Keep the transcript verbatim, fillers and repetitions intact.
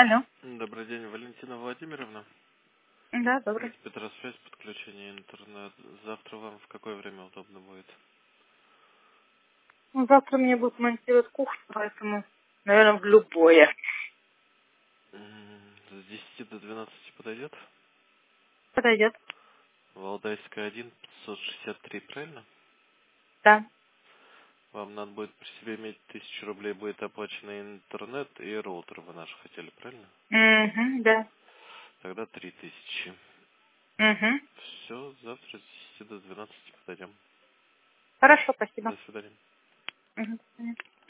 Алло. Добрый день, Валентина Владимировна. Да, добрый. Петросвязь, подключение интернет. Завтра вам в какое время удобно будет? Ну, завтра мне будут монтировать кухню, поэтому, наверное, в любое. М, С десяти до двенадцати подойдет? Подойдет. Валдайская один, пятьсот шестьдесят три, правильно? Да. Вам надо будет при себе иметь тысячу рублей, будет оплачен интернет и роутер вы наш хотели, правильно? Угу, да. Тогда три тысячи. Угу. Все, завтра с десяти до двенадцати подойдем. Хорошо, спасибо. До свидания. Угу.